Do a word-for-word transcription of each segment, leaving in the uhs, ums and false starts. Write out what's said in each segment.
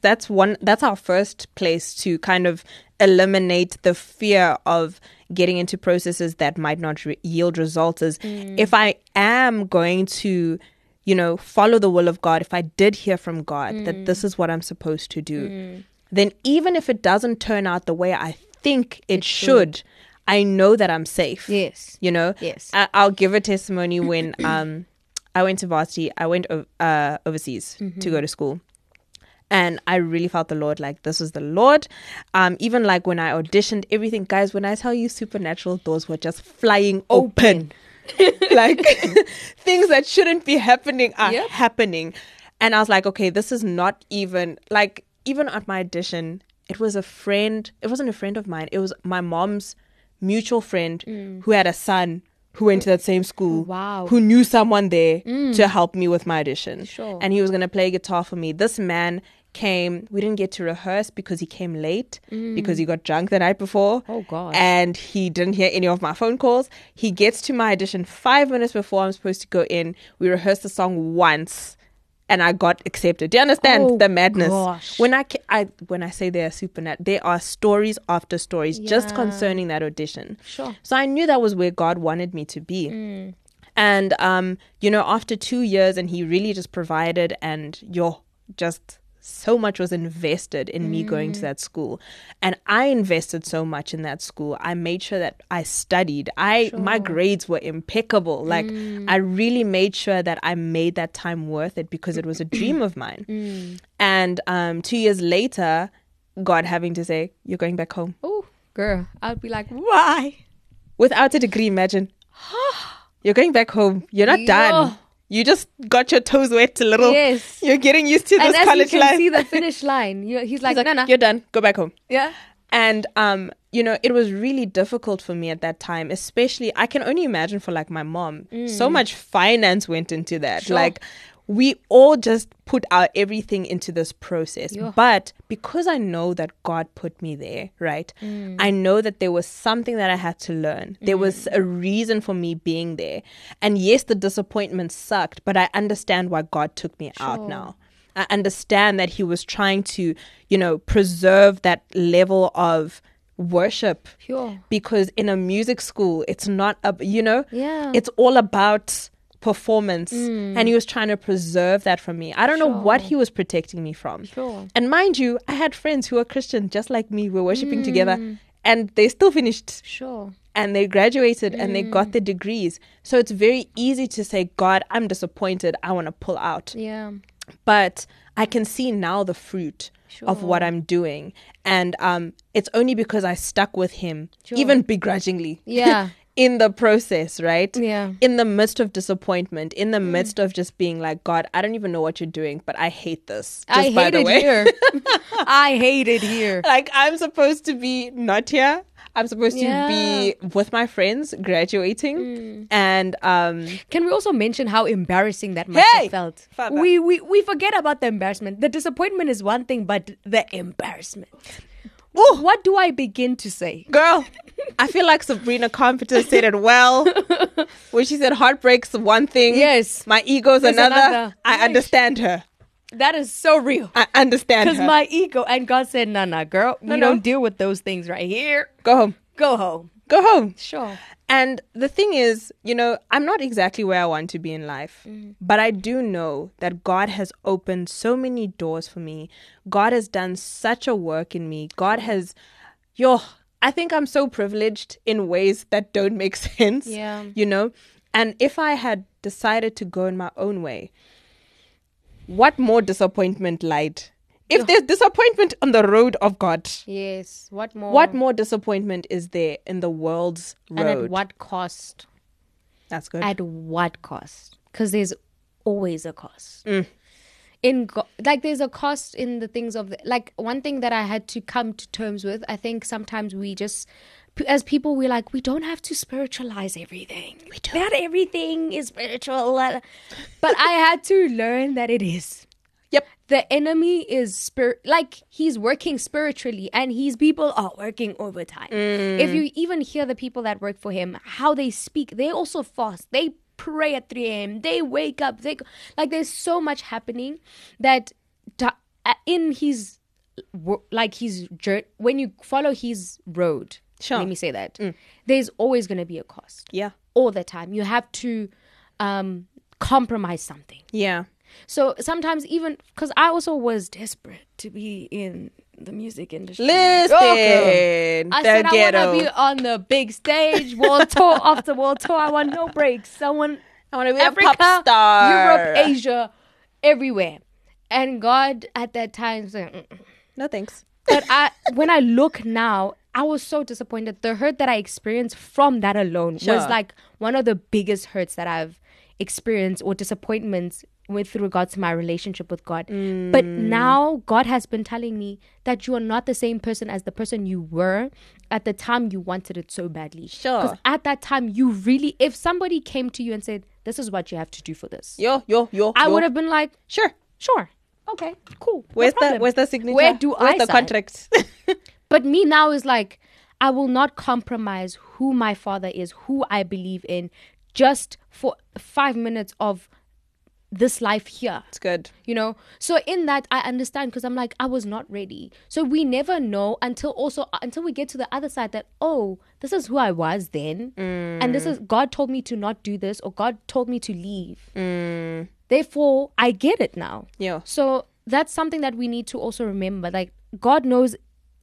that's one that's our first place to kind of eliminate the fear of getting into processes that might not re- yield results. Is mm. if I am going to, you know, follow the will of God, if I did hear from God mm. that this is what I'm supposed to do, mm. then even if it doesn't turn out the way I think it, it should, should, I know that I'm safe. Yes. You know? Yes. I- I'll give a testimony when um I went to varsity. I went uh, overseas mm-hmm. to go to school. And I really felt the Lord, like this was the Lord. Um, even like when I auditioned, everything, guys, when I tell you supernatural doors were just flying open. open. Like things that shouldn't be happening are yep. happening. And I was like, okay, this is not even, like, even at my audition, it was a friend. It wasn't a friend of mine. It was my mom's mutual friend mm. who had a son who went to that same school, wow. who knew someone there mm. to help me with my audition. Sure. And he was going to play guitar for me. This man came, we didn't get to rehearse because he came late mm. because he got drunk the night before. Oh gosh. And he didn't hear any of my phone calls. He gets to my audition five minutes before I'm supposed to go in. We rehearsed the song once and I got accepted. Do you understand oh, the madness? Gosh. When I, I when I say they are supernatural, there are stories after stories yeah. just concerning that audition. Sure. So I knew that was where God wanted me to be. Mm. And um, you know, after two years, and he really just provided, and you're just so much was invested in mm. me going to that school. And I invested so much in that school. I made sure that I studied. I sure. my grades were impeccable. Like mm. I really made sure that I made that time worth it because it was a dream of mine. Mm. And um, two years later, God having to say, you're going back home. Oh, girl, I'd be like, why? Without a degree, imagine. You're going back home. You're not Yo. done. You just got your toes wet a little. Yes. You're getting used to and this as college you can life. see the finish line. You, he's like, He's like, no, no. you're done. Go back home. Yeah. And, um, you know, it was really difficult for me at that time, especially, I can only imagine for like my mom. Mm. So much finance went into that. Sure. Like, we all just put our everything into this process. Yo. But because I know that God put me there, right? Mm. I know that there was something that I had to learn. There Mm. was a reason for me being there. And yes, the disappointment sucked, but I understand why God took me Sure. out now. I understand that he was trying to, you know, preserve that level of worship. Pure. Because in a music school, it's not, a, you know, Yeah. it's all about performance. Mm. And he was trying to preserve that from me. I don't know Sure. what he was protecting me from. Sure. And mind you, I had friends who were Christian just like me. We were worshiping Mm. together and they still finished. Sure. And they graduated Mm. and they got their degrees. So it's very easy to say, God, I'm disappointed. I want to pull out. Yeah. But I can see now the fruit Sure. of what I'm doing. And um, it's only because I stuck with him, Sure. even begrudgingly. Yeah. In the process, right? Yeah. In the midst of disappointment, in the mm. midst of just being like, God, I don't even know what you're doing, but I hate this. Just I by hate the it way. here. I hate it here. Like, I'm supposed to be not here. I'm supposed Yeah. to be with my friends graduating. Mm. And um, Can we also mention how embarrassing that must Hey! have felt? Father. We, we we forget about the embarrassment. The disappointment is one thing, but the embarrassment. Ooh. What do I begin to say? Girl, I feel like Sabrina Carpenter said it well when she said heartbreak's one thing. Yes. My ego's There's another. another. I Right. understand her. That is so real. I understand Because her. my ego, and God said, no, no, girl, No, we no. don't deal with those things right here. Go home. Go home. Go home. Sure. And the thing is, you know, I'm not exactly where I want to be in life, mm. but I do know that God has opened so many doors for me. God has done such a work in me. God has, yo, I think I'm so privileged in ways that don't make sense, Yeah. you know? And if I had decided to go in my own way, what more disappointment lied? If there's disappointment on the road of God, Yes. What more? what more disappointment is there in the world's road? And at what cost? That's good. At what cost? Because there's always a cost. Mm. In go- like there's a cost in the things of the, like one thing that I had to come to terms with. I think sometimes we just, p- as people, we're like, we don't have to spiritualize everything. We do. Not everything is spiritual, but I had to learn that it is. Yep. The enemy is spirit, like he's working spiritually, and his people are working overtime. Mm. If you even hear the people that work for him, how they speak, they also fast. They pray at three a.m. They wake up. They go, like there's so much happening that da- uh, in his wo- like his journey, when you follow his road, Sure. let me say that, Mm. there's always going to be a cost. Yeah. All the time. You have to um, compromise something. Yeah. So sometimes even, because I also was desperate to be in the music industry. Listen, Okay. I the said ghetto. I want to be on the big stage, world tour after world tour. I want no breaks. I want I want to be Africa, a pop star. Europe, Asia, everywhere. And God at that time said, "Mm-mm." No thanks. But I, when I look now, I was so disappointed. The hurt that I experienced from that alone Sure. was like one of the biggest hurts that I've experienced, or disappointments with regards to my relationship with God. Mm. But now God has been telling me that you are not the same person as the person you were at the time you wanted it so badly. Sure. Because at that time, you really, if somebody came to you and said, this is what you have to do for this, Yo, yo, yo. I yo. would have been like, Sure. sure. Okay, cool. no Where's the problem. Where's the signature? Where do Where's I the sign? contract? But me now is like, I will not compromise who my father is, who I believe in, just for five minutes of this life here. It's good. You know? So in that, I understand, because I'm like, I was not ready. So we never know until also, until we get to the other side that, oh, this is who I was then. Mm. And this is, God told me to not do this, or God told me to leave. Mm. Therefore, I get it now. Yeah. So that's something that we need to also remember. Like, God knows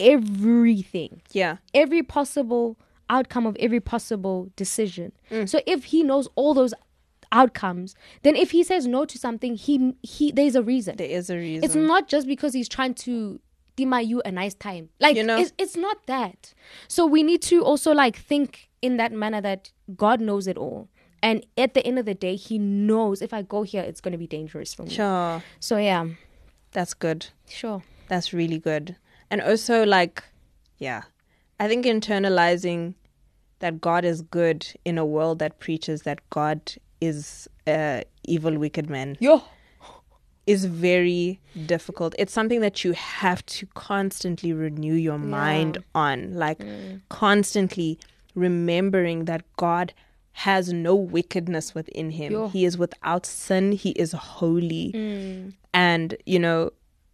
everything, Yeah. every possible outcome of every possible decision. Mm. So if he knows all those outcomes, then if he says no to something, he he there's a reason. There is a reason. It's not just because he's trying to deny you a nice time. Like, You know? it's, it's not that. So we need to also like think in that manner that God knows it all. And at the end of the day, he knows if I go here, it's going to be dangerous for me. Sure. So yeah, That's good. sure. That's really good. And also, like, yeah, I think internalizing that God is good in a world that preaches that God is uh, evil, wicked man Yo. is very difficult. It's something that you have to constantly renew your mind on, like Mm. constantly remembering that God has no wickedness within him. Yo. He is without sin. He is holy. Mm. And, you know,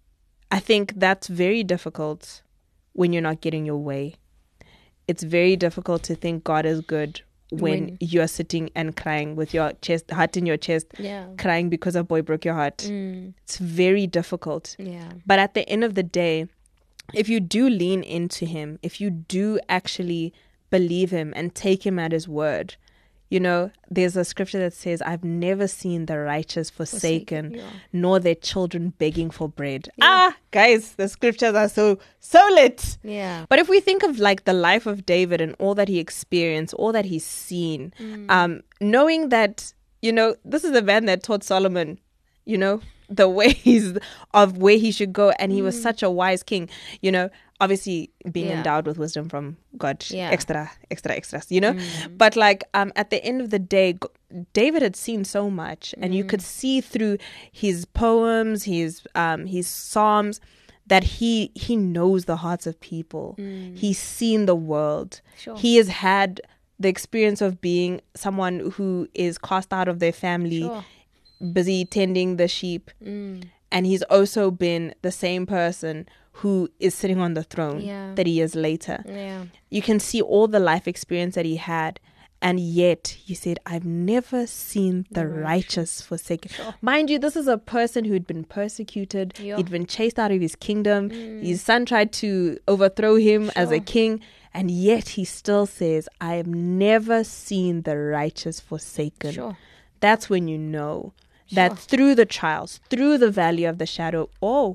I think that's very difficult when you're not getting your way. It's very difficult to think God is good when, When- you're sitting and crying with your chest, heart in your chest, Yeah. crying because a boy broke your heart. Mm. It's very difficult. Yeah. But at the end of the day, if you do lean into him, if you do actually believe him and take him at his word, you know, there's a scripture that says, I've never seen the righteous forsaken, Forsaken, yeah. nor their children begging for bread. Ah, guys, the scriptures are so, so lit. Yeah. But if we think of like the life of David and all that he experienced, all that he's seen, Mm. um, knowing that, you know, this is the man that taught Solomon, you know, the ways of where he should go. And he was such a wise king, you know, obviously being Mm. Yeah. endowed with wisdom from God, Yeah. extra, extra, extras, you know. Mm. But like um, at the end of the day, G- David had seen so much, and you Mm. could see through his poems, his um, his psalms, that he he knows the hearts of people. Mm. He's seen the world. Sure. He has had the experience of being someone who is cast out of their family, Sure. busy tending the sheep. Mm. And he's also been the same person who is sitting on the throne Yeah. thirty years later. Yeah. You can see all the life experience that he had. And yet he said, I've never seen the righteous forsaken. Sure. Mind you, this is a person who'd been persecuted. Yeah. He'd been chased out of his kingdom. Mm. His son tried to overthrow him as a Sure. king. And yet he still says, I have never seen the righteous forsaken. Sure. That's when you know Sure. that through the trials, through the valley of the shadow, oh,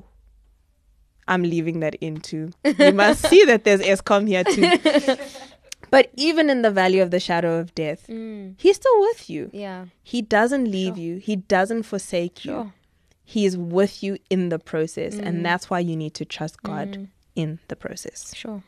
I'm leaving that in too. You must see that there's Eskom here too. But even in the valley of the shadow of death, Mm. he's still with you. Yeah. He doesn't leave Sure. you. He doesn't forsake you. Sure. He is with you in the process. Mm. And that's why you need to trust God Mm. in the process. Sure.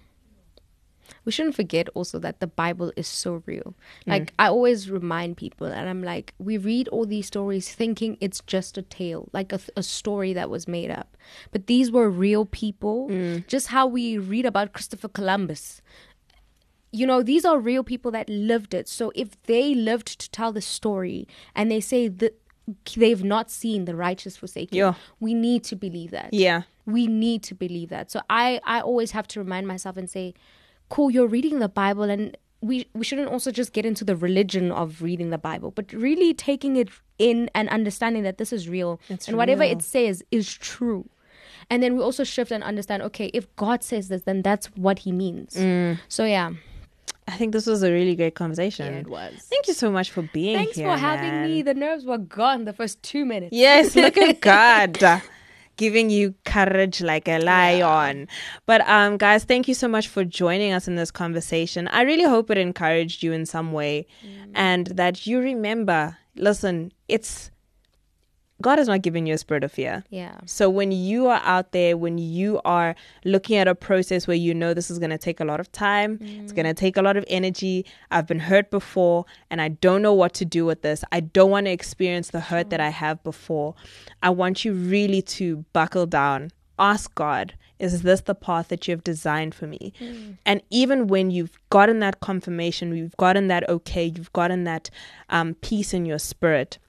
We shouldn't forget also that the Bible is so real. Mm. Like, I always remind people, and I'm like, we read all these stories thinking it's just a tale, like a, a story that was made up. But these were real people, Mm. just how we read about Christopher Columbus. You know, these are real people that lived it. So if they lived to tell the story and they say that they've not seen the righteous forsaken. Yeah. We need to believe that. Yeah. We need to believe that. So I, I always have to remind myself and say, cool, you're reading the Bible, and we, we shouldn't also just get into the religion of reading the Bible, but really taking it in and understanding that this is real. It's and whatever real. it says is true. And then we also shift and understand, okay, if God says this, then that's what he means. Mm. So yeah. I think this was a really great conversation. Yeah, it was. Thank you so much for being Thanks here. for having man. me. The nerves were gone the first two minutes. Yes, look at God giving you courage like a lion. Yeah. But um, guys, thank you so much for joining us in this conversation. I really hope it encouraged you in some way, mm. and that you remember, listen, it's God has not given you a spirit of fear. Yeah. So when you are out there, when you are looking at a process where you know this is going to take a lot of time, mm. it's going to take a lot of energy. I've been hurt before and I don't know what to do with this. I don't want to experience the hurt sure. that I have before. I want you really to buckle down. Ask God, is this the path that you have designed for me? Mm. And even when you've gotten that confirmation, you've gotten that okay, you've gotten that um, peace in your spirit,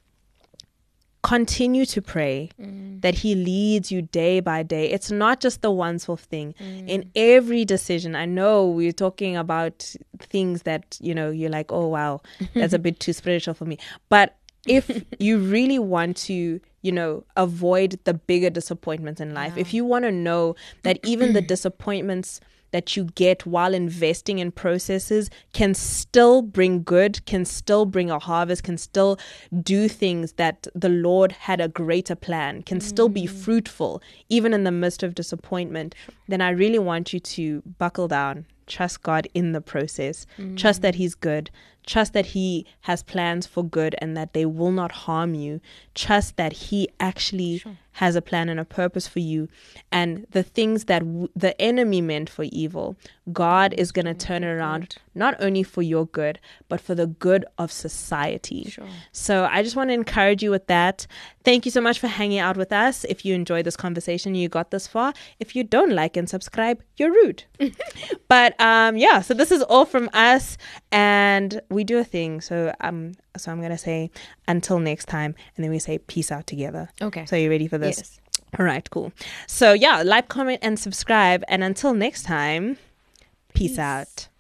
continue to pray mm. that he leads you day by day. It's not just the once-off thing. Mm. In every decision, I know we're talking about things that, you know, you're like, oh, wow, that's a bit too spiritual for me. But if you really want to, you know, avoid the bigger disappointments in life, yeah. if you want to know that even the disappointments that you get while investing in processes can still bring good, can still bring a harvest, can still do things that the Lord had a greater plan, can mm. still be fruitful, even in the midst of disappointment, then I really want you to buckle down, trust God in the process, mm. trust that he's good, trust that he has plans for good and that they will not harm you, trust that he actually sure. has a plan and a purpose for you, and the things that w- the enemy meant for evil, God is going to turn it around, not only for your good, but for the good of society. Sure. So I just want to encourage you with that. Thank you so much for hanging out with us. If you enjoyed this conversation, you got this far. If you don't like and subscribe, you're rude. But um, yeah, so this is all from us, and we do a thing. So um, so I'm going to say until next time, and then we say peace out together. Okay. So you ready for this? Yes. All right, cool. So yeah, like, comment, and subscribe. And until next time, peace, peace. out.